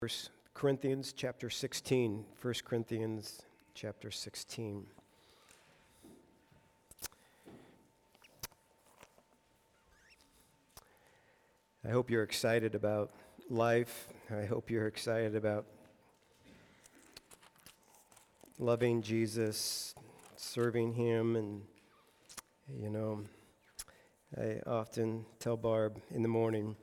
First Corinthians chapter 16. 1 Corinthians chapter 16. I hope you're excited about life. I hope you're excited about loving Jesus, serving Him, and I often tell Barb in the morning,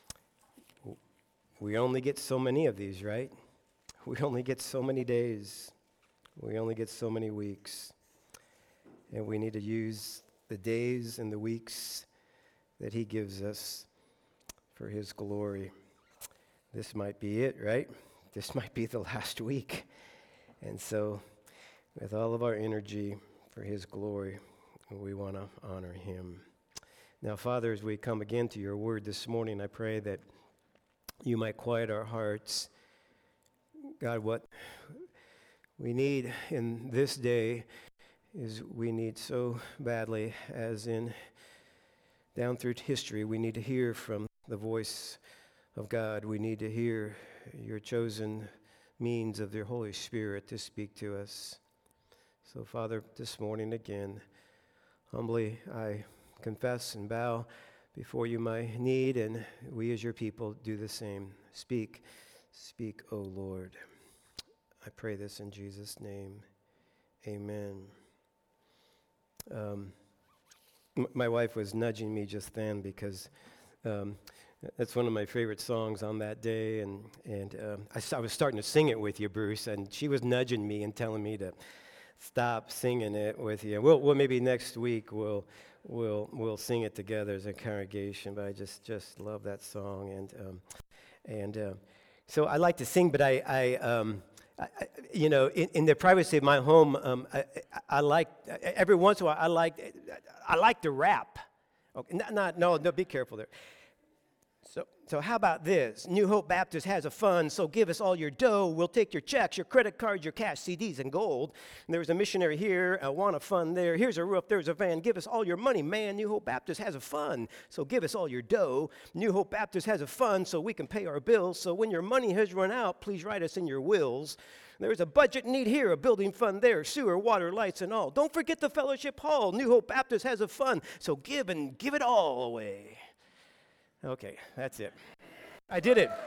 we only get so many of these, right? We only get so many days. We only get so many weeks. And we need to use the days and the weeks that He gives us for His glory. This might be it, right? This might be the last week. And so, with all of our energy for His glory, we want to honor Him. Now, Father, as we come again to your word this morning, I pray that you might quiet our hearts. God, what we need in this day is we need so badly, as in down through history, we need to hear from the voice of God. We need to hear your chosen means of your Holy Spirit to speak to us. So, Father, this morning again, humbly I confess and bow before you my need, and we as your people do the same. Speak, O Lord. I pray this in Jesus' name. Amen. My wife was nudging me just then because that's one of my favorite songs on that day, and I was starting to sing it with you, Bruce, and she was nudging me and telling me to stop singing it with you. Well, maybe next week we'll sing it together as a congregation. But I just love that song, and so I like to sing, but I in the privacy of my home, I like every once in a while I like to rap. Okay, no, be careful there. So how about this? New Hope Baptist has a fund, so give us all your dough. We'll take your checks, your credit cards, your cash, CDs, and gold. And there's a missionary here, I want a fund there. Here's a roof, there's a van. Give us all your money, man. New Hope Baptist has a fund, so give us all your dough. New Hope Baptist has a fund so we can pay our bills. So when your money has run out, please write us in your wills. There's a budget need here, a building fund there, sewer, water, lights, and all. Don't forget the fellowship hall. New Hope Baptist has a fund, so give it all away. Okay, that's it. I did it.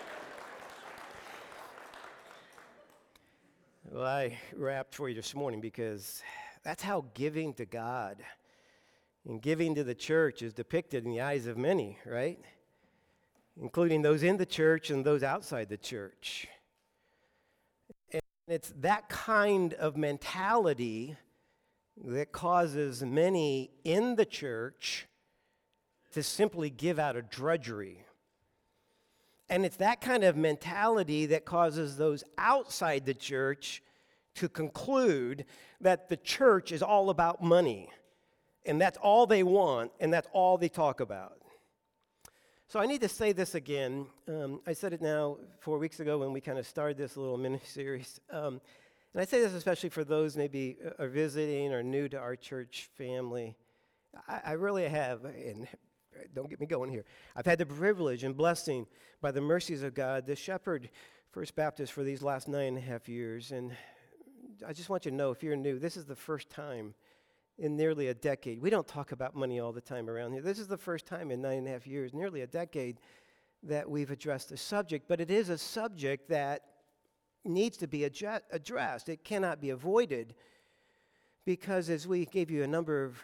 Well, I rapped for you this morning because that's how giving to God and giving to the church is depicted in the eyes of many, right? Including those in the church and those outside the church. And it's that kind of mentality that causes many in the church to simply give out of drudgery. And it's that kind of mentality that causes those outside the church to conclude that the church is all about money, and that's all they want, and that's all they talk about. So I need to say this again. I said it now 4 weeks ago when we kind of started this little mini-series. And I say this especially for those maybe are visiting or new to our church family. I really have, and don't get me going here. I've had the privilege and blessing by the mercies of God to shepherd First Baptist for these last 9.5 years. And I just want you to know, if you're new, this is the first time in nearly a decade. We don't talk about money all the time around here. This is the first time in 9.5 years, nearly a decade, that we've addressed the subject. But it is a subject that needs to be addressed. It cannot be avoided because, as we gave you a number of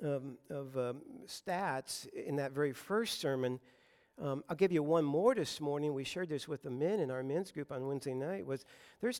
stats in that very first sermon. I'll give you one more this morning. We shared this with the men in our men's group on Wednesday night. There's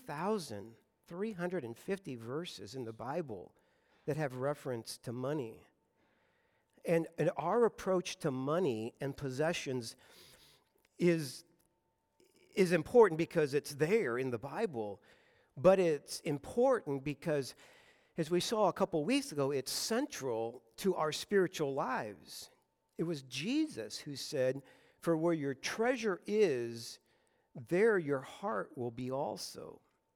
2,350 verses in the Bible that have reference to money. And our approach to money and possessions is important because it's there in the Bible, but it's important because, as we saw a couple weeks ago, it's central to our spiritual lives. It was Jesus who said, "For where your treasure is, there your heart will be also."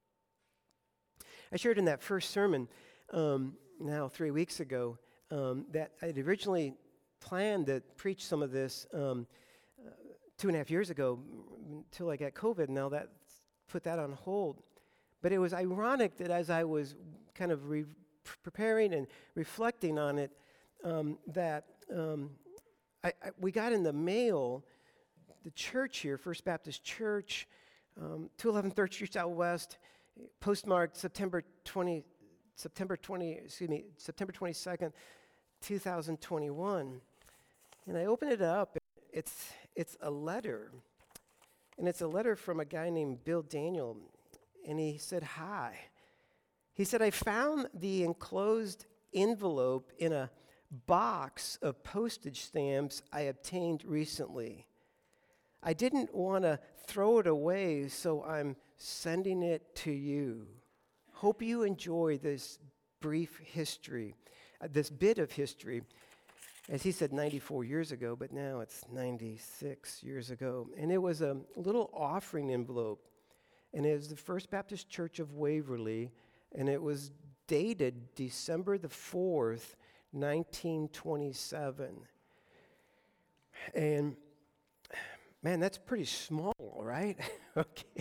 I shared in that first sermon, now 3 weeks ago, that I'd originally planned to preach some of this 2.5 years ago until I got COVID. Now that put that on hold. But it was ironic that as I was kind of preparing and reflecting on it, we got in the mail, the church here, First Baptist Church, 211 3rd Street Southwest, postmarked September 22nd, 2021. And I opened it up. It's a letter. And it's a letter from a guy named Bill Daniel. And he said, hi. He said, I found the enclosed envelope in a box of postage stamps I obtained recently. I didn't want to throw it away, so I'm sending it to you. Hope you enjoy this brief history, this bit of history. As he said, 94 years ago, but now it's 96 years ago. And it was a little offering envelope. And it was the First Baptist Church of Waverly, and it was dated December the 4th, 1927. And man, that's pretty small, right? Okay.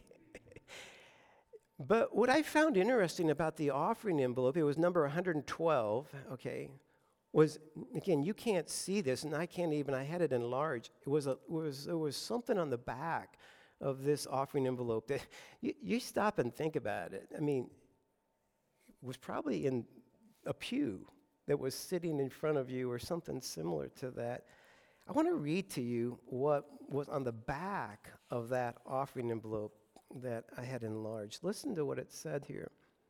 But what I found interesting about the offering envelope, it was number 112, okay, was, again, you can't see this, and I can't even, I had it enlarged. There was something on the back of this offering envelope that you stop and think about it. I mean, it was probably in a pew that was sitting in front of you or something similar to that. I want to read to you what was on the back of that offering envelope that I had enlarged. Listen to what it said here.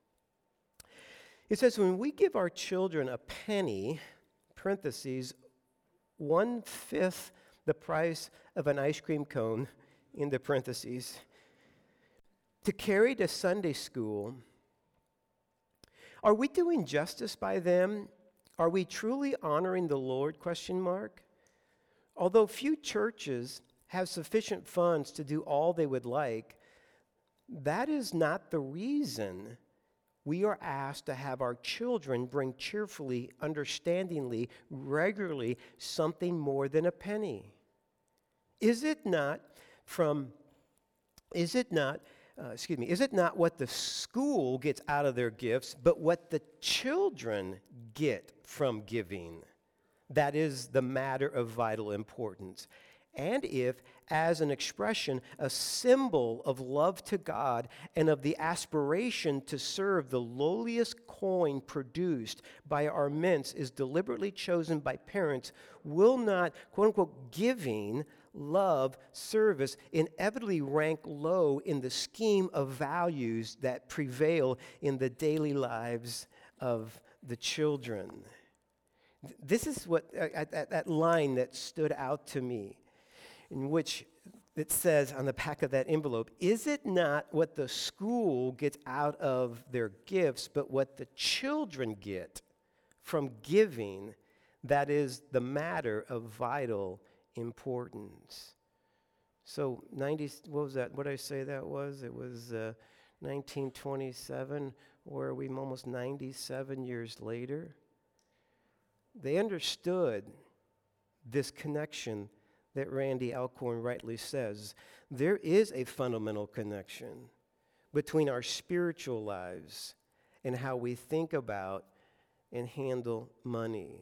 It says, when we give our children a penny, parentheses, 1/5 the price of an ice cream cone, in the parentheses, to carry to Sunday school, are we doing justice by them? Are we truly honoring the Lord, ? Although few churches have sufficient funds to do all they would like, that is not the reason we are asked to have our children bring cheerfully, understandingly, regularly something more than a penny. Is it not what the school gets out of their gifts, but what the children get from giving? That is the matter of vital importance. And if, as an expression, a symbol of love to God and of the aspiration to serve, the lowliest coin produced by our mints is deliberately chosen by parents, will not, quote unquote, giving, love, service inevitably rank low in the scheme of values that prevail in the daily lives of the children? This is what that line that stood out to me, in which it says on the back of that envelope, is it not what the school gets out of their gifts, but what the children get from giving that is the matter of vital importance? So what was that? What did I say that was? It was 1927, where we almost 97 years later. They understood this connection that Randy Alcorn rightly says. There is a fundamental connection between our spiritual lives and how we think about and handle money.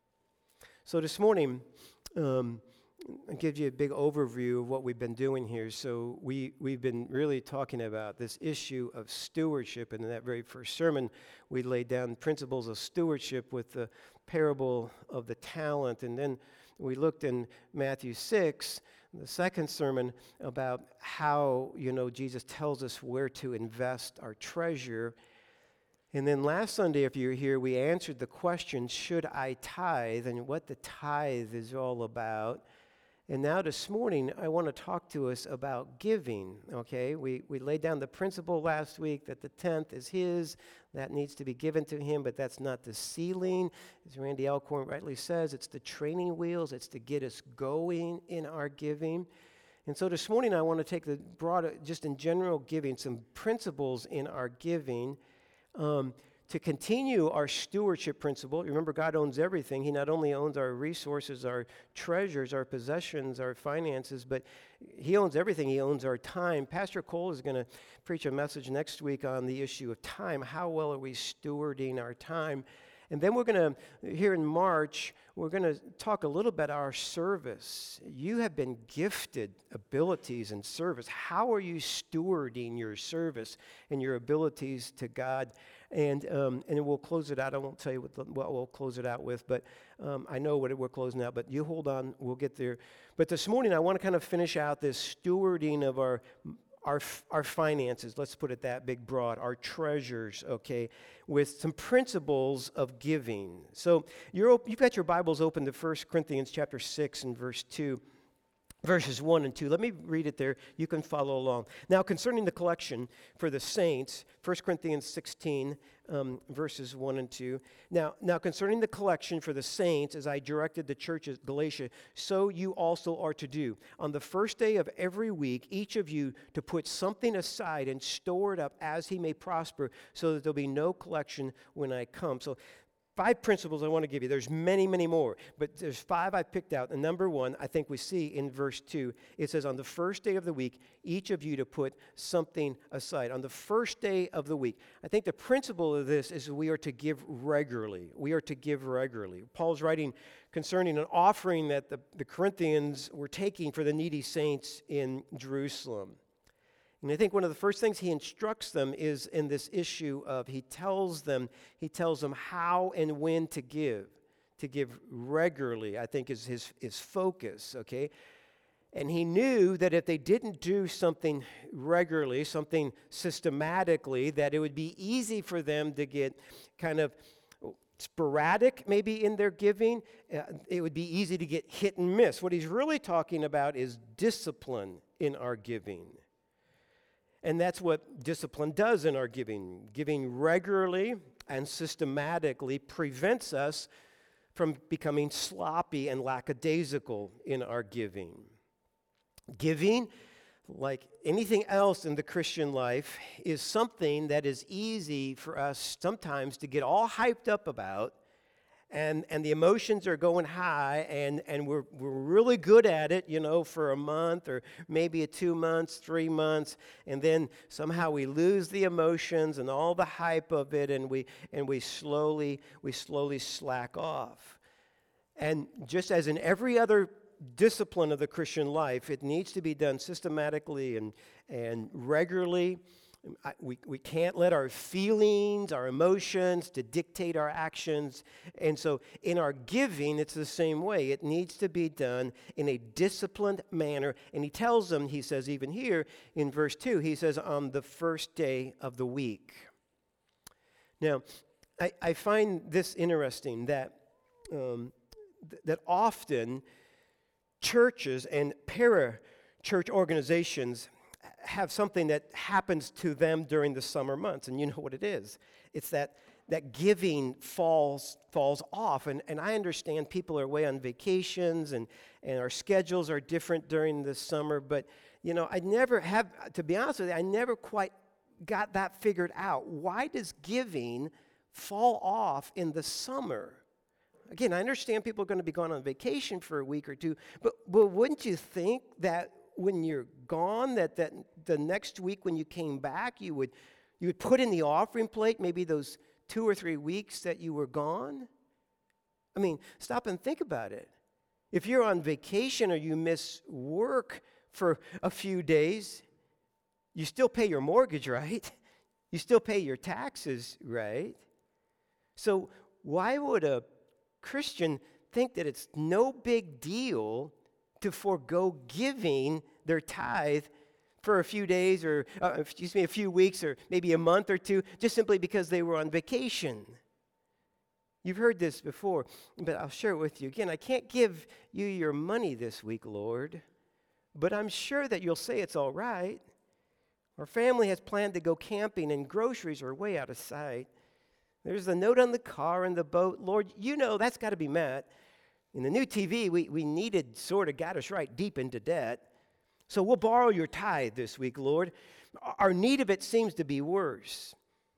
So this morning, I'll give you a big overview of what we've been doing here. So we've been really talking about this issue of stewardship. And in that very first sermon, we laid down principles of stewardship with the parable of the talent. And then we looked in Matthew 6, the second sermon, about how, Jesus tells us where to invest our treasure. And then last Sunday, if you were here, we answered the question, should I tithe, and what the tithe is all about. And now this morning, I want to talk to us about giving, okay? We laid down the principle last week that the 10th is his, that needs to be given to him, but that's not the ceiling. As Randy Alcorn rightly says, it's the training wheels, it's to get us going in our giving. And so this morning, I want to take the broad, just in general giving, some principles in our giving, to continue our stewardship principle. Remember, God owns everything. He not only owns our resources, our treasures, our possessions, our finances, but He owns everything. He owns our time. Pastor Cole is going to preach a message next week on the issue of time. How well are we stewarding our time? And then we're going to, here in March, we're going to talk a little bit about our service. You have been gifted abilities in service. How are you stewarding your service and your abilities to God? And we'll close it out. I won't tell you what we'll close it out with, but I know what we're closing out, but you hold on. We'll get there. But this morning, I want to kind of finish out this stewarding of our finances, let's put it that big broad, our treasures, okay, with some principles of giving. So you've got your Bibles open to 1 Corinthians chapter 6 and verses 1 and 2. Let me read it there. You can follow along. Now, concerning the collection for the saints, 1 Corinthians 16, verses 1 and 2. Now, concerning the collection for the saints, as I directed the church at Galatia, so you also are to do. On the first day of every week, each of you to put something aside and store it up as he may prosper, so that there'll be no collection when I come. So 5 principles I want to give you. There's many, many more, but there's 5 I picked out. And number 1, I think we see in verse 2, it says, on the first day of the week, each of you to put something aside. On the first day of the week. I think the principle of this is we are to give regularly. We are to give regularly. Paul's writing concerning an offering that the Corinthians were taking for the needy saints in Jerusalem. And I think one of the first things he instructs them is in this issue of he tells them how and when to give regularly, I think is his focus, okay? And he knew that if they didn't do something regularly, something systematically, that it would be easy for them to get kind of sporadic maybe in their giving. It would be easy to get hit and miss. What he's really talking about is discipline in our giving. And that's what discipline does in our giving. Giving regularly and systematically prevents us from becoming sloppy and lackadaisical in our giving. Giving, like anything else in the Christian life, is something that is easy for us sometimes to get all hyped up about, and the emotions are going high, and we're really good at it, for a month or maybe 2 months, 3 months, and then somehow we lose the emotions and all the hype of it, and we slowly slack off. And just as in every other discipline of the Christian life, it needs to be done systematically and regularly. We can't let our feelings, our emotions to dictate our actions. And so in our giving, it's the same way. It needs to be done in a disciplined manner. And he tells them, he says even here in verse 2, he says on the first day of the week. Now, I find this interesting that often churches and para-church organizations have something that happens to them during the summer months, and you know what it is. It's that giving falls off, and I understand people are away on vacations, and our schedules are different during the summer, but I never have, to be honest with you, I never quite got that figured out. Why does giving fall off in the summer? Again, I understand people are going to be gone on vacation for a week or two, but wouldn't you think that when you're gone, that the next week when you came back, you would put in the offering plate maybe those 2 or 3 weeks that you were gone? I mean, stop and think about it. If you're on vacation or you miss work for a few days, you still pay your mortgage, right? You still pay your taxes, right? So why would a Christian think that it's no big deal to forego giving their tithe for a few days or, a few weeks or maybe a month or two, just simply because they were on vacation? You've heard this before, but I'll share it with you again. I can't give you your money this week, Lord, but I'm sure that you'll say it's all right. Our family has planned to go camping and groceries are way out of sight. There's a note on the car and the boat. Lord, that's got to be met. In the new TV, we needed sort of got us right deep into debt. So we'll borrow your tithe this week, Lord. Our need of it seems to be worse.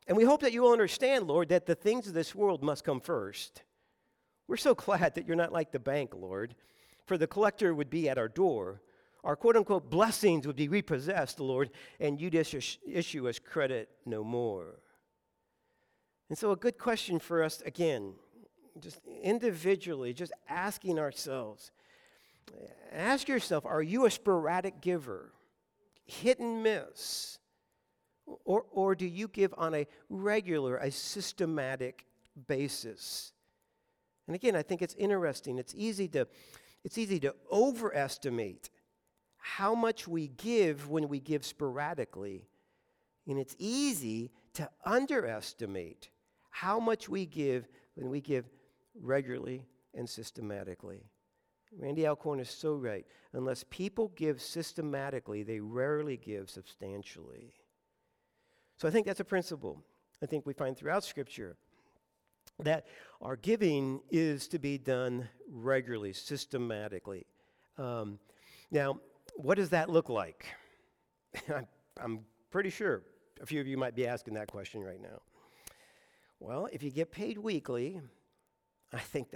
And we hope that you will understand, Lord, that the things of this world must come first. We're so glad that you're not like the bank, Lord, for the collector would be at our door. Our quote-unquote blessings would be repossessed, Lord, and you'd issue us credit no more. And so a good question for us, again, just individually, just asking ourselves, ask yourself, are you a sporadic giver, hit and miss, or do you give on a regular, a systematic basis? And again, I think it's interesting. It's easy to overestimate how much we give when we give sporadically, and it's easy to underestimate how much we give when we give regularly and systematically. Randy Alcorn is so right. Unless people give systematically, they rarely give substantially. So I think that's a principle I think we find throughout Scripture, that our giving is to be done regularly, systematically. Now, what does that look like? I'm pretty sure a few of you might be asking that question right now. Well, if you get paid weekly, I think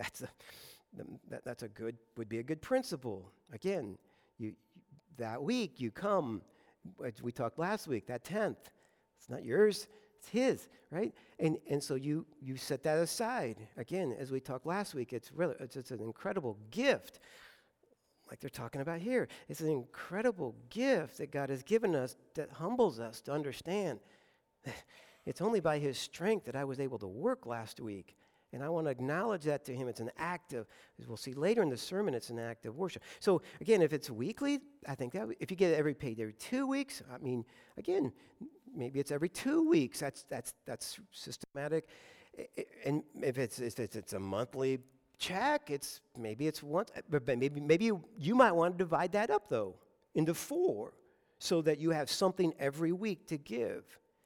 would be a good principle. Again, that week you come, as we talked last week, that 10th, it's not yours, it's his, right? And so you set that aside. Again, as we talked last week, it's an incredible gift, like they're talking about here. It's an incredible gift that God has given us that humbles us to understand that it's only by his strength that I was able to work last week. And I want to acknowledge that to him. It's an act of, as we'll see later in the sermon, it's an act of worship. So again, if it's weekly, I think that if you get it paid every 2 weeks, I mean, again, maybe it's every 2 weeks. That's systematic. And if it's a monthly check, maybe it's once, but maybe you might want to divide that up though into 4, so that you have something every week to give.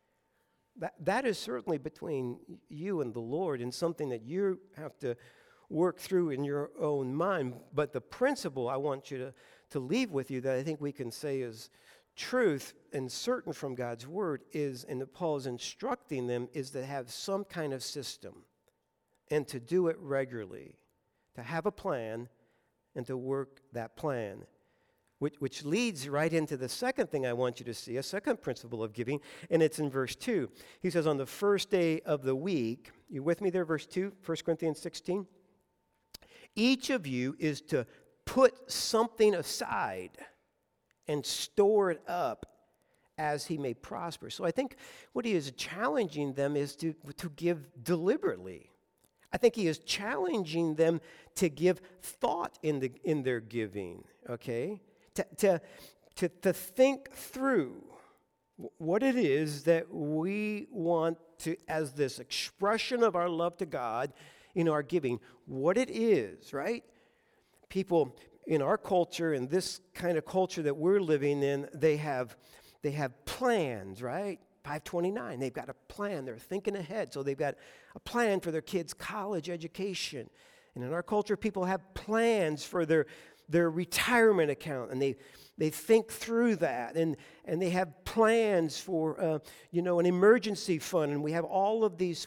That is certainly between you and the Lord, and something that you have to work through in your own mind. But the principle I want you to leave with you that I think we can say is truth and certain from God's word is, and that Paul is instructing them, is to have some kind of system and to do it regularly, to have a plan and to work that plan. Which leads right into the second thing I want you to see, a second principle of giving, and it's in verse 2. He says, on the first day of the week, you with me there, verse 2, 1 Corinthians 16? Each of you is to put something aside and store it up as he may prosper. So I think what he is challenging them is to give deliberately. I think he is challenging them to give thought in their giving, okay? To think through what it is that we want to, as this expression of our love to God in our giving, what it is, right? People in our culture, in this kind of culture that we're living in, they have plans, right? 529, they've got a plan. They're thinking ahead. So they've got a plan for their kids' college education. And in our culture, people have plans for their retirement account, and they think through that, and they have plans for an emergency fund, and we have all of these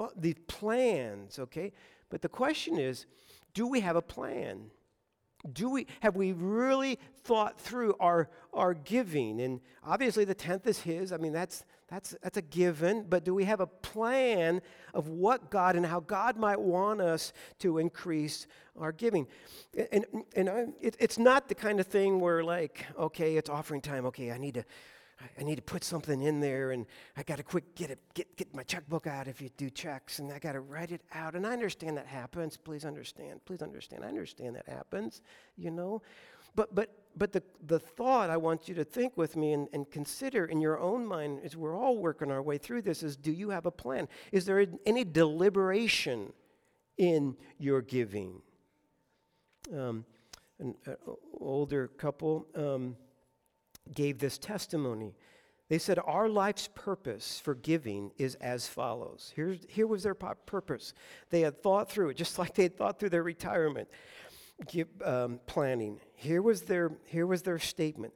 plans, okay? But the question is, do we have a plan? Have we really thought through our giving? And obviously the 10th is his. I mean, that's a given. But do we have a plan of what God and how God might want us to increase our giving? And it's not the kind of thing where, like, okay, it's offering time. Okay, I need to put something in there, and I got to quick get my checkbook out if you do checks, and I got to write it out. And I understand that happens. Please understand. I understand that happens, But the thought I want you to think with me and consider in your own mind, as we're all working our way through this, is, do you have a plan? Is there any deliberation in your giving? An older couple gave this testimony. They said, our life's purpose for giving is as follows. Here was their purpose. They had thought through it, just like they had thought through their retirement planning. Here was their statement.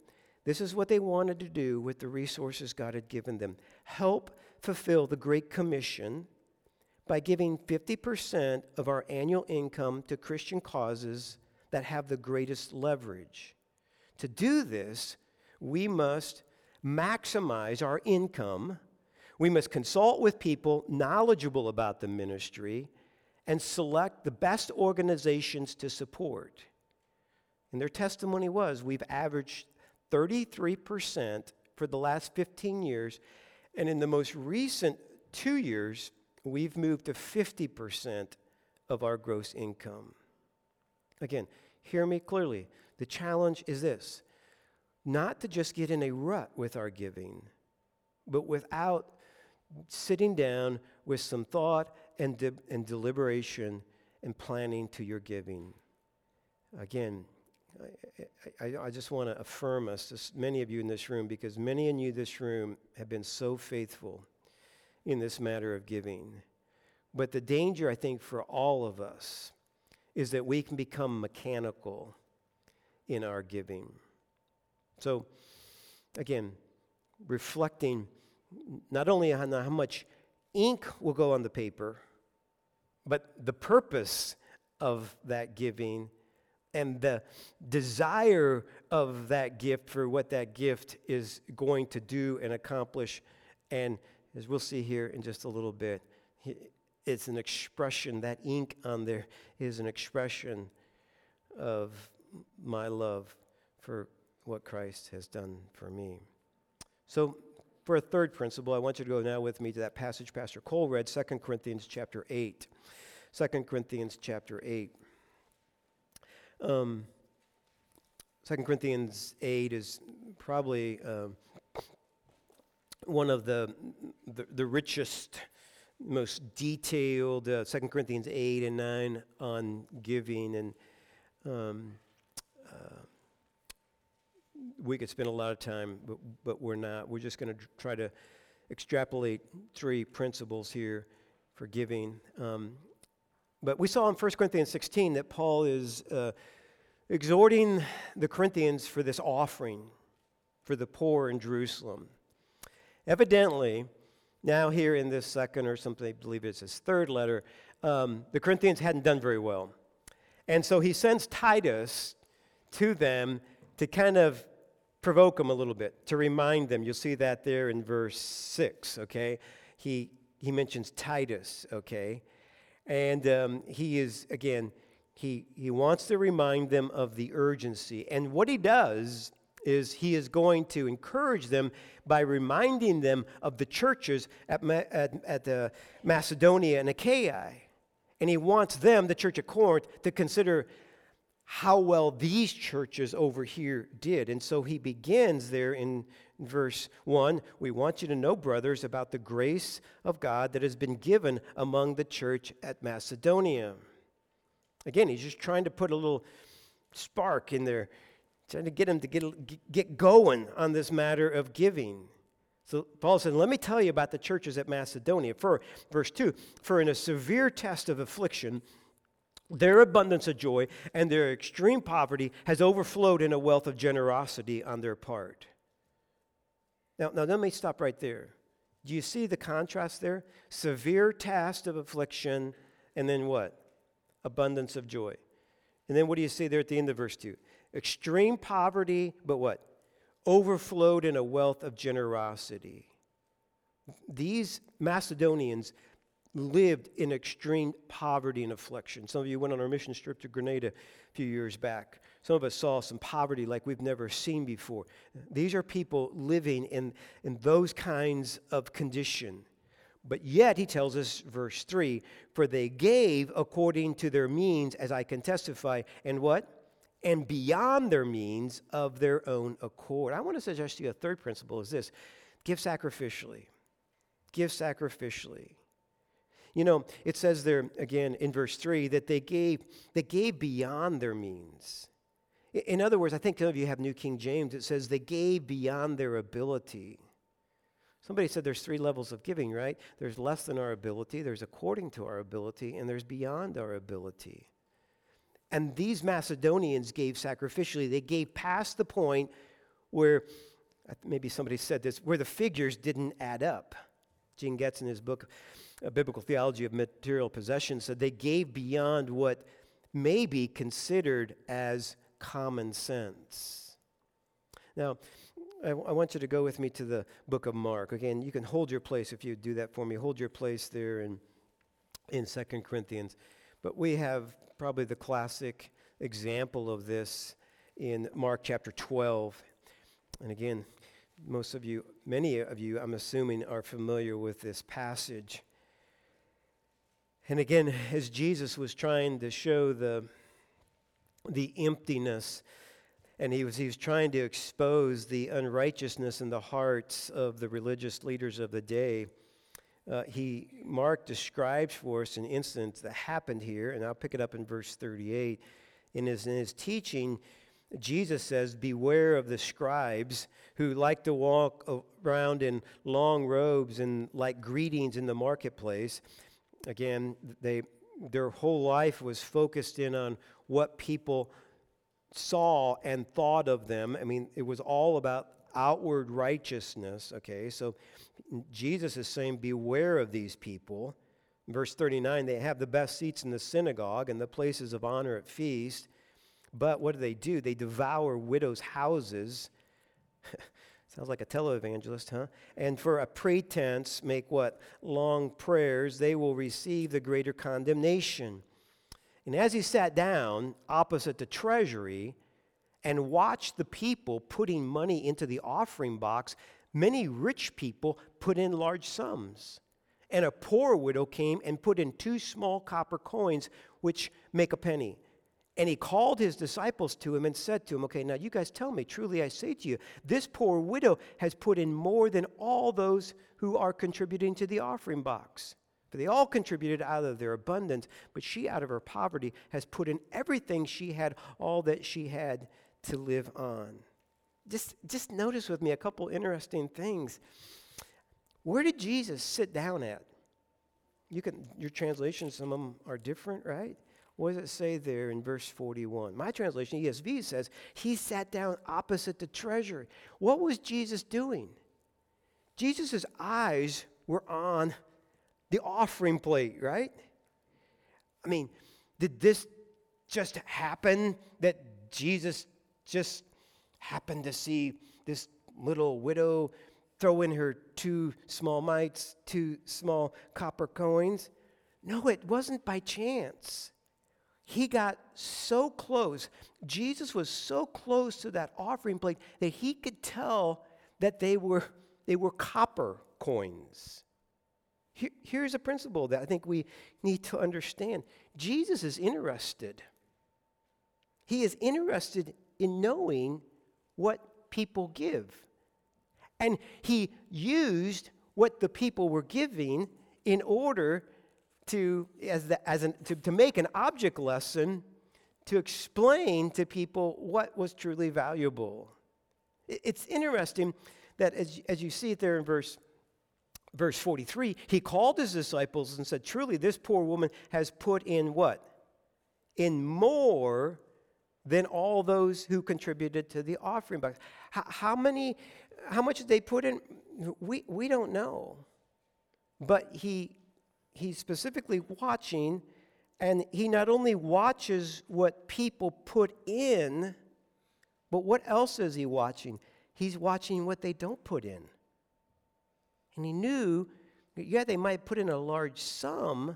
This is what they wanted to do with the resources God had given them. Help fulfill the Great Commission by giving 50% of our annual income to Christian causes that have the greatest leverage. To do this, we must maximize our income. We must consult with people knowledgeable about the ministry and select the best organizations to support. And their testimony was, we've averaged 33% for the last 15 years, and in the most recent 2 years, we've moved to 50% of our gross income. Again, hear me clearly. The challenge is this: not to just get in a rut with our giving, but without sitting down with some thought and deliberation and planning to your giving. Again, I just want to affirm us, many of you in this room, because many in you in this room have been so faithful in this matter of giving. But the danger, I think, for all of us is that we can become mechanical in our giving. So, again, reflecting not only on how much ink will go on the paper, but the purpose of that giving and the desire of that gift for what that gift is going to do and accomplish. And as we'll see here in just a little bit, it's an expression, that ink on there is an expression of my love for what Christ has done for me. So for a third principle, I want you to go now with me to that passage Pastor Cole read, 2 Corinthians chapter 8. 2 Corinthians chapter 8. 2 Corinthians 8 is probably one of the richest, most detailed, 2 Corinthians 8 and 9 on giving. And we could spend a lot of time, but we're not. We're just going to try to extrapolate 3 principles here for giving. But we saw in 1 Corinthians 16 that Paul is exhorting the Corinthians for this offering for the poor in Jerusalem. Evidently, now here in this second, or something, I believe it's his third letter, the Corinthians hadn't done very well. And so he sends Titus to them to kind of provoke them a little bit, to remind them. You'll see that there in verse 6, okay? He mentions Titus, okay? And he is, again, he wants to remind them of the urgency. And what he does is he is going to encourage them by reminding them of the churches at Macedonia and Achaia. And he wants them, the church at Corinth, to consider how well these churches over here did. And so he begins there in verse 1, we want you to know, brothers, about the grace of God that has been given among the church at Macedonia. Again, he's just trying to put a little spark in there, trying to get them to get going on this matter of giving. So Paul said, let me tell you about the churches at Macedonia. For verse 2, for in a severe test of affliction, their abundance of joy and their extreme poverty has overflowed in a wealth of generosity on their part. Now let me stop right there. Do you see the contrast there? Severe test of affliction, and then what? Abundance of joy. And then what do you see there at the end of verse 2? Extreme poverty, but what? Overflowed in a wealth of generosity. These Macedonians lived in extreme poverty and affliction. Some of you went on our mission trip to Grenada a few years back. Some of us saw some poverty like we've never seen before. These are people living in those kinds of condition. But yet, he tells us, verse 3, for they gave according to their means, as I can testify, and what? And beyond their means of their own accord. I want to suggest to you a third principle is this: give sacrificially. Give sacrificially. You know, it says there again in verse 3 that they gave beyond their means. In other words, I think some of you have New King James. It says they gave beyond their ability. Somebody said there's 3 levels of giving, right? There's less than our ability, there's according to our ability, and there's beyond our ability. And these Macedonians gave sacrificially. They gave past the point where, maybe somebody said this, where the figures didn't add up. Gene Getz, in his book, A Biblical Theology of Material Possessions, said they gave beyond what may be considered as common sense. Now, I want you to go with me to the book of Mark. Again, you can hold your place if you do that for me. Hold your place there in 2 Corinthians. But we have probably the classic example of this in Mark chapter 12. And again, many of you, I'm assuming, are familiar with this passage. And again, as Jesus was trying to show the emptiness, and he was trying to expose the unrighteousness in the hearts of the religious leaders of the day, Mark describes for us an instance that happened here, and I'll pick it up in verse 38. In his teaching, Jesus says, "Beware of the scribes who like to walk around in long robes and like greetings in the marketplace." Again, their whole life was focused in on what people saw and thought of them. I mean, it was all about outward righteousness, okay? So Jesus is saying, beware of these people. In verse 39, they have the best seats in the synagogue and the places of honor at feast. But what do? They devour widows' houses. Sounds like a televangelist, huh? And for a pretense, make what? Long prayers. They will receive the greater condemnation. And as he sat down opposite the treasury and watched the people putting money into the offering box, many rich people put in large sums. And a poor widow came and put in 2 small copper coins, which make a penny. And he called his disciples to him and said to him, okay, now you guys tell me, truly I say to you, this poor widow has put in more than all those who are contributing to the offering box. For they all contributed out of their abundance, but she out of her poverty has put in everything she had, all that she had to live on. Just notice with me a couple interesting things. Where did Jesus sit down at? Your translations, some of them are different, right? What does it say there in verse 41? My translation, ESV, says, he sat down opposite the treasury. What was Jesus doing? Jesus' eyes were on the offering plate, right? I mean, did this just happen that Jesus just happened to see this little widow throw in her 2 small mites, 2 small copper coins? No, it wasn't by chance. He got so close. Jesus was so close to that offering plate that he could tell that they were copper coins. Here's a principle that I think we need to understand. Jesus is interested. He is interested in knowing what people give. And he used what the people were giving in order to make an object lesson to explain to people what was truly valuable. It's interesting that as you see it there in verse 43, he called his disciples and said, truly, this poor woman has put in what? In more than all those who contributed to the offering box. How much did they put in? We don't know. But he's specifically watching, and he not only watches what people put in, but what else is he watching? He's watching what they don't put in. And he knew, they might put in a large sum,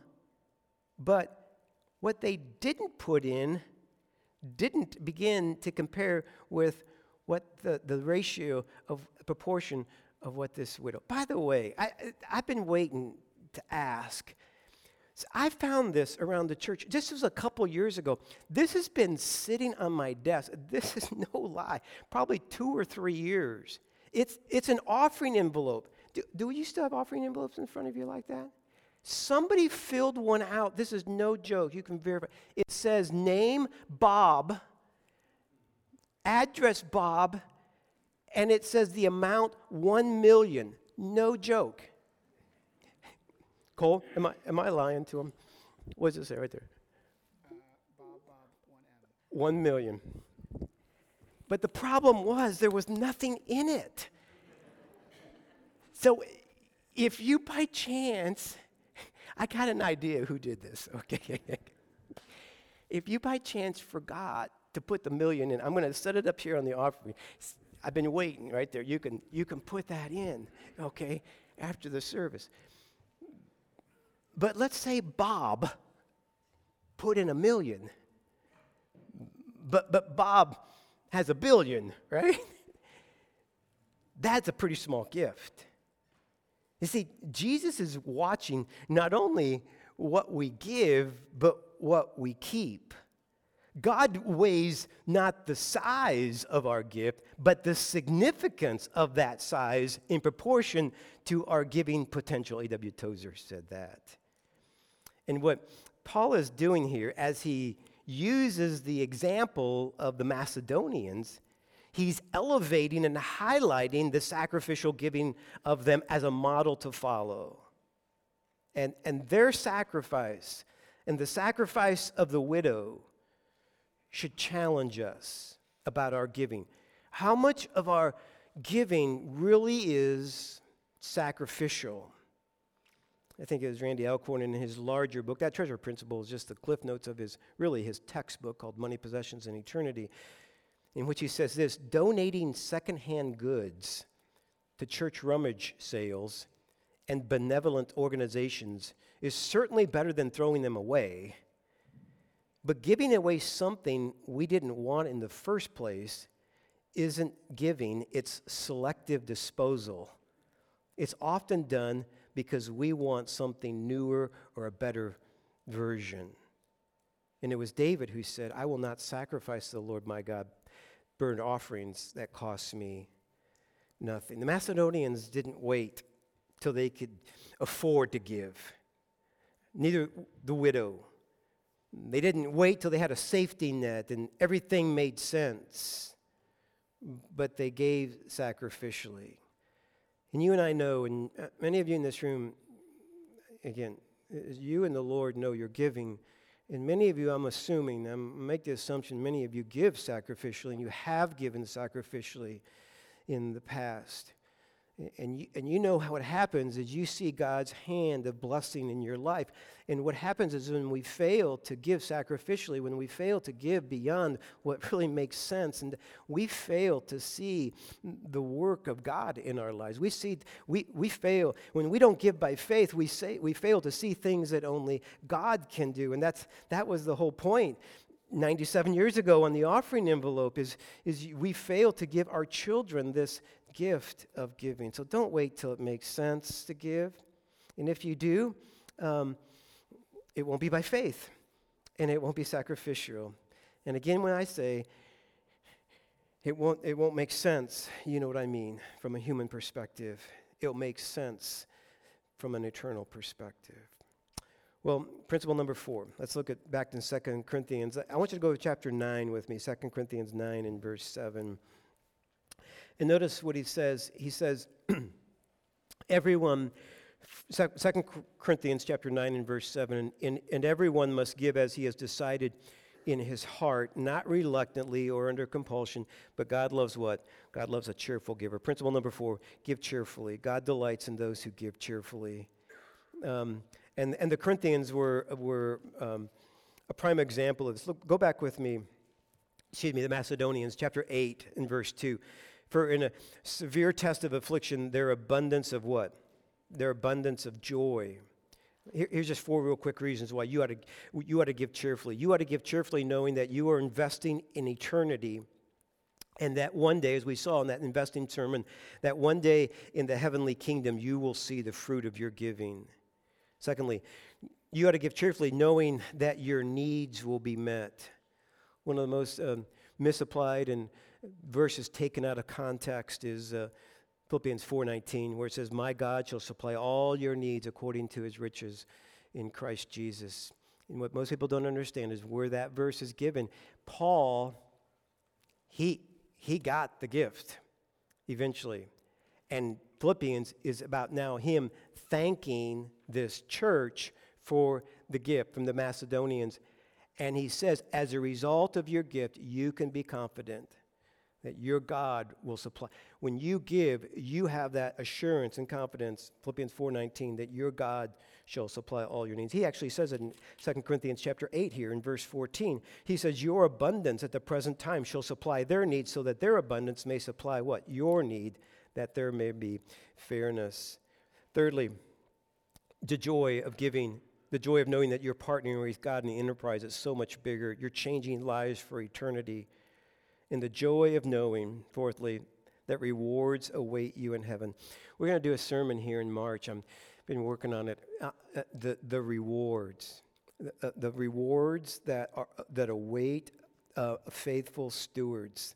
but what they didn't put in didn't begin to compare with what the ratio of proportion of what this widow. By the way, I've been waiting to ask. So I found this around the church. This was a couple years ago. This has been sitting on my desk. This is no lie. Probably 2 or 3 years. It's an offering envelope. Do you still have offering envelopes in front of you like that? Somebody filled one out. This is no joke. You can verify. It says name Bob, address Bob, and it says the amount $1 million. No joke. Cole, am I lying to him? What does it say right there? Bob, 1 million. But the problem was there was nothing in it. So if you by chance, I got an idea who did this, okay? If you by chance forgot to put the million in, I'm going to set it up here on the offering. I've been waiting right there. You can put that in, okay, after the service. But let's say Bob put in $1 million, but Bob has $1 billion, right? That's a pretty small gift. You see, Jesus is watching not only what we give, but what we keep. God weighs not the size of our gift, but the significance of that size in proportion to our giving potential. A.W. Tozer said that. And what Paul is doing here, as he uses the example of the Macedonians, he's elevating and highlighting the sacrificial giving of them as a model to follow. And their sacrifice and the sacrifice of the widow should challenge us about our giving. How much of our giving really is sacrificial? I think it was Randy Alcorn in his larger book. That Treasure Principle is just the cliff notes of his textbook called Money, Possessions, and Eternity, in which he says this: donating secondhand goods to church rummage sales and benevolent organizations is certainly better than throwing them away. But giving away something we didn't want in the first place isn't giving, it's selective disposal. It's often done because we want something newer or a better version. And it was David who said, I will not sacrifice to the Lord my God burnt offerings that cost me nothing. The Macedonians didn't wait till they could afford to give. Neither the widow. They didn't wait till they had a safety net and everything made sense. But they gave sacrificially. And you and I know, and many of you in this room, again, you and the Lord know you're giving. And many of you, I'm assuming, I make the assumption, many of you give sacrificially, and you have given sacrificially in the past. And you know how it happens is you see God's hand of blessing in your life. And what happens is when we fail to give sacrificially, when we fail to give beyond what really makes sense, and we fail to see the work of God in our lives. We fail. When we don't give by faith, we fail to see things that only God can do. And that was the whole point. 97 years ago on the offering envelope is we fail to give our children this gift of giving. So don't wait till it makes sense to give. And if you do, it won't be by faith, and it won't be sacrificial. And again, when I say it won't make sense, you know what I mean, from a human perspective. It'll make sense from an eternal perspective. Well, principle number 4. Let's look back in 2 Corinthians. I want you to go to chapter 9 with me, 2 Corinthians 9 and verse 7. And notice what he says. He says, everyone, 2 Corinthians chapter 9 and verse 7, and everyone must give as he has decided in his heart, not reluctantly or under compulsion, but God loves what? God loves a cheerful giver. Principle number 4, give cheerfully. God delights in those who give cheerfully. And the Corinthians were a prime example of this. Look, go back with me, the Macedonians, chapter 8 and verse 2. For in a severe test of affliction, their abundance of what? Their abundance of joy. Here's just 4 real quick reasons why you ought to give cheerfully. You ought to give cheerfully knowing that you are investing in eternity, and that one day, as we saw in that investing sermon, that one day in the heavenly kingdom, you will see the fruit of your giving. Secondly, you ought to give cheerfully knowing that your needs will be met. One of the most misapplied and verses taken out of context is Philippians 4:19, where it says, my God shall supply all your needs according to his riches in Christ Jesus. And what most people don't understand is where that verse is given. Paul, he got the gift eventually. And Philippians is about now him thanking this church for the gift from the Macedonians. And he says, as a result of your gift, you can be confident that your God will supply. When you give, you have that assurance and confidence, Philippians 4:19, that your God shall supply all your needs. He actually says it in 2 Corinthians chapter 8 here in verse 14. He says, your abundance at the present time shall supply their needs, so that their abundance may supply what? Your need, that there may be fairness. Thirdly, the joy of giving, the joy of knowing that you're partnering with God in the enterprise is so much bigger. You're changing lives for eternity. And the joy of knowing, fourthly, that rewards await you in heaven. We're going to do a sermon here in March. I've been working on it. The rewards, the rewards that await faithful stewards.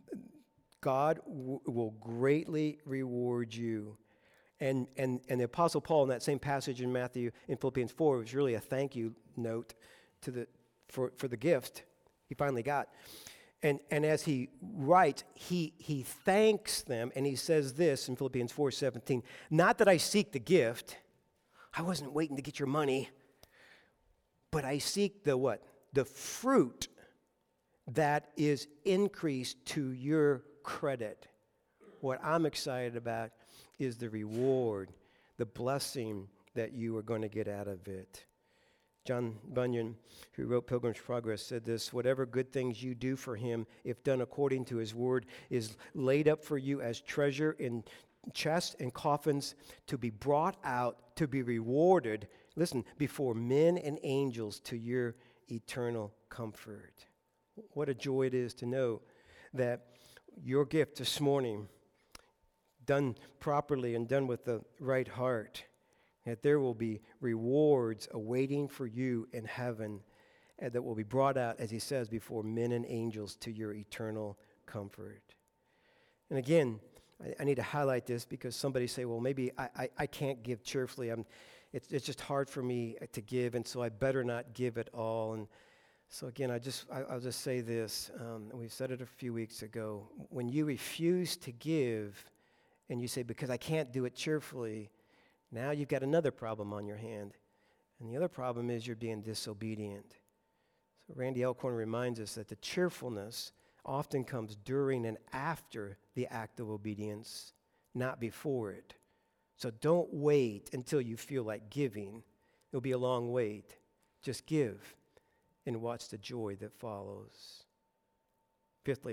God will greatly reward you. And the Apostle Paul in that same passage in Philippians 4 was really a thank you note for the gift he finally got. And as he writes, he thanks them, and he says this in Philippians 4:17, not that I seek the gift, I wasn't waiting to get your money, but I seek the what? The fruit that is increased to your credit. What I'm excited about is the reward, the blessing that you are going to get out of it. John Bunyan, who wrote Pilgrim's Progress, said this, whatever good things you do for him, if done according to his word, is laid up for you as treasure in chests and coffins to be brought out, to be rewarded, listen, before men and angels to your eternal comfort. What a joy it is to know that your gift this morning, done properly and done with the right heart, that there will be rewards awaiting for you in heaven, and that will be brought out, as he says, before men and angels to your eternal comfort. And again, I need to highlight this because somebody say, well, maybe I can't give cheerfully. It's just hard for me to give, and so I better not give at all. And so again, I'll just say this. We said it a few weeks ago. When you refuse to give, and you say, because I can't do it cheerfully, now you've got another problem on your hand. And the other problem is you're being disobedient. So Randy Elkhorn reminds us that the cheerfulness often comes during and after the act of obedience, not before it. So don't wait until you feel like giving. It'll be a long wait. Just give and watch the joy that follows. Fifthly,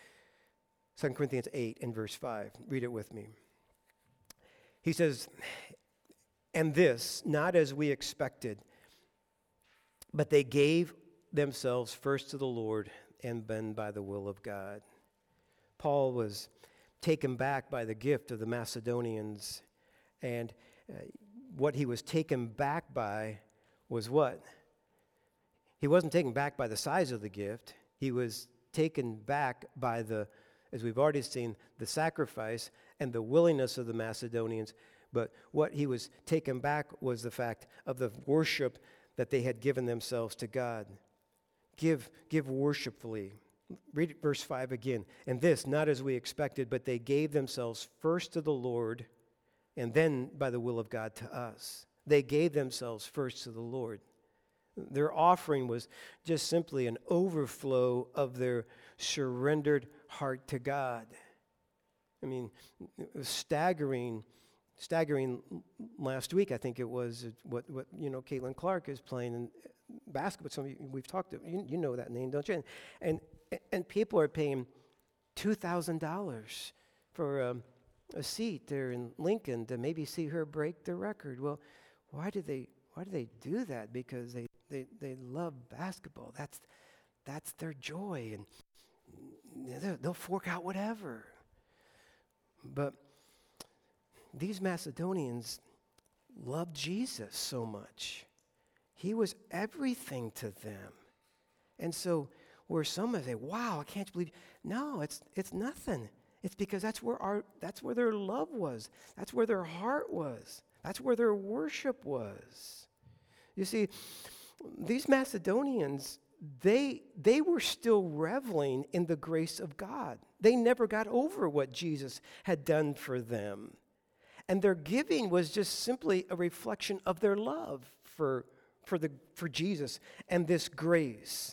2 Corinthians 8 and verse 5. Read it with me. He says, and this, not as we expected, but they gave themselves first to the Lord and then by the will of God. Paul was taken back by the gift of the Macedonians, and what he was taken back by was what? He wasn't taken back by the size of the gift. He was taken back by as we've already seen, the sacrifice and the willingness of the Macedonians. But what he was taken back was the fact of the worship that they had given themselves to God. Give worshipfully. Read verse 5 again. And this, not as we expected, but they gave themselves first to the Lord and then by the will of God to us. They gave themselves first to the Lord. Their offering was just simply an overflow of their surrendered heart to God. I mean, it was staggering last week, I think it was, what Caitlin Clark is playing in basketball. Some of you, we've talked to, you know that name, don't you? And people are paying $2,000 for a seat there in Lincoln to maybe see her break the record. Well, why do they do that? Because they love basketball. That's their joy, and they'll fork out whatever. But these Macedonians loved Jesus so much. He was everything to them. And so where some say, wow, I can't believe. No, it's nothing. It's because that's where their love was. That's where their heart was. That's where their worship was. You see, these Macedonians, they were still reveling in the grace of God. They never got over what Jesus had done for them. And their giving was just simply a reflection of their love for Jesus and this grace.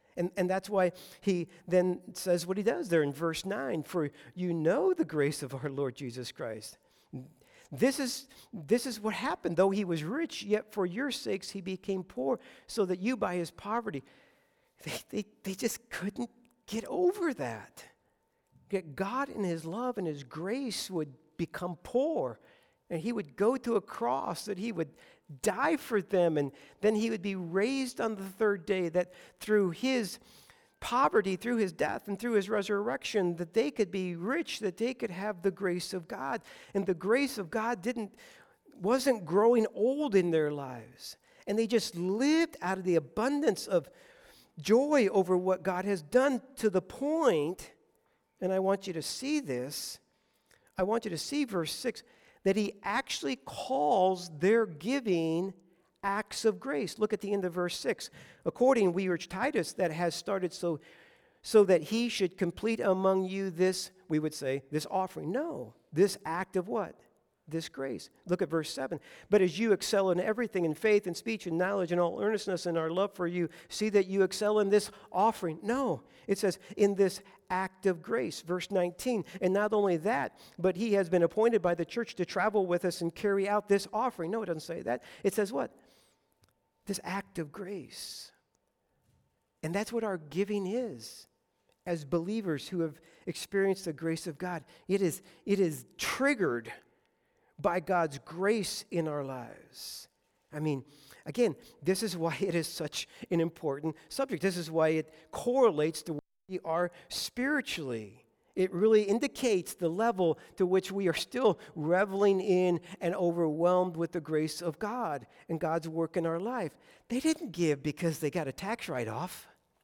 And that's why he then says what he does there in verse 9, for you know the grace of our Lord Jesus Christ. This is what happened. Though he was rich, yet for your sakes he became poor, so that you by his poverty, they just couldn't get over that. That God in his love and his grace would become poor, and he would go to a cross, that he would die for them, and then he would be raised on the third day, that through his poverty, through his death, and through his resurrection, that they could be rich, that they could have the grace of God. And the grace of God wasn't growing old in their lives. And they just lived out of the abundance of joy over what God has done, to the point, and I want you to see this, I want you to see verse 6, that he actually calls their giving acts of grace. Look at the end of verse 6. According, we urge Titus, that has started so that he should complete among you this, we would say, this offering. No, this act of what? This grace. Look at verse 7. But as you excel in everything, in faith and speech and knowledge and all earnestness and our love for you, see that you excel in this offering. No, it says in this act of grace. Verse 19. And not only that, but he has been appointed by the church to travel with us and carry out this offering. No, it doesn't say that. It says what? This act of grace. And that's what our giving is. As believers who have experienced the grace of God, it is triggered by God's grace in our lives. I mean, again, this is why it is such an important subject. This is why it correlates to where we are spiritually. It really indicates the level to which we are still reveling in and overwhelmed with the grace of God and God's work in our life. They didn't give because they got a tax write-off.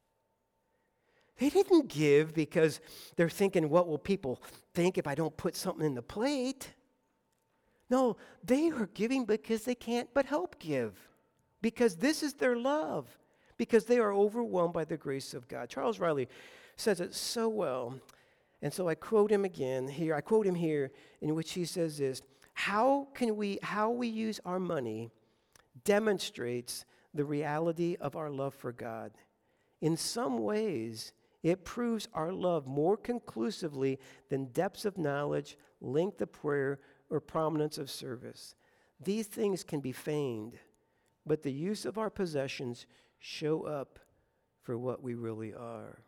They didn't give because they're thinking, what will people think if I don't put something in the plate? No, they are giving because they can't but help give. Because this is their love. Because they are overwhelmed by the grace of God. Charles Riley says it so well. And so I quote him again here. I quote him here, in which he says this: how we use our money demonstrates the reality of our love for God. In some ways, it proves our love more conclusively than depths of knowledge, length of prayer, or prominence of service. These things can be feigned, but the use of our possessions show up for what we really are.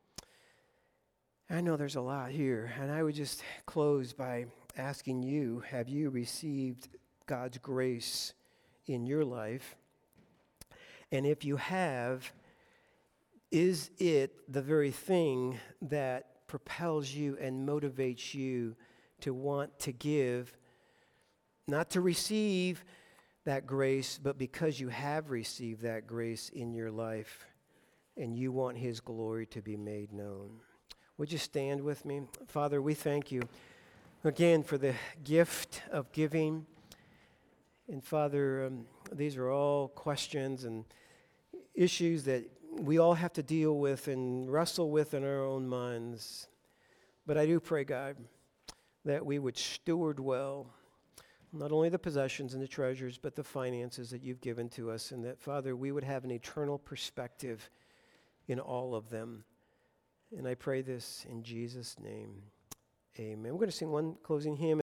I know there's a lot here, and I would just close by asking you, have you received God's grace in your life? And if you have, is it the very thing that propels you and motivates you to want to give, not to receive that grace, but because you have received that grace in your life and you want his glory to be made known? Would you stand with me? Father, we thank you again for the gift of giving. And Father, these are all questions and issues that we all have to deal with and wrestle with in our own minds. But I do pray, God, that we would steward well not only the possessions and the treasures, but the finances that you've given to us, and that, Father, we would have an eternal perspective in all of them. And I pray this in Jesus' name. Amen. We're going to sing one closing hymn.